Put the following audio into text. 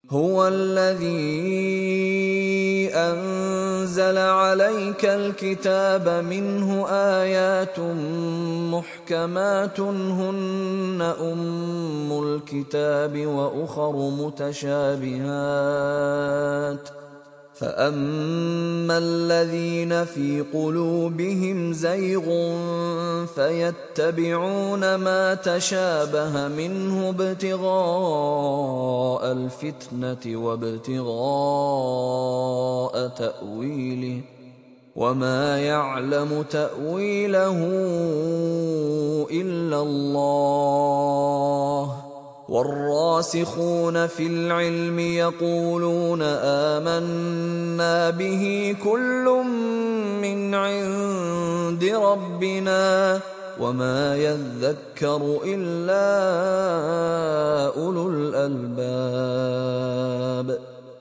هو الذي أنزل عليك الكتاب منه آيات محكمات هن أم الكتاب وأخر متشابهات فأما الذين في قلوبهم زيغ فيتبعون ما تشابه منه ابتغاء الفتنة وابتغاء تأويله وما يعلم تأويله إلا الله والراسخون في العلم يقولون آمنا به كل من عند ربنا وما يذكر إلا أولو الألباب.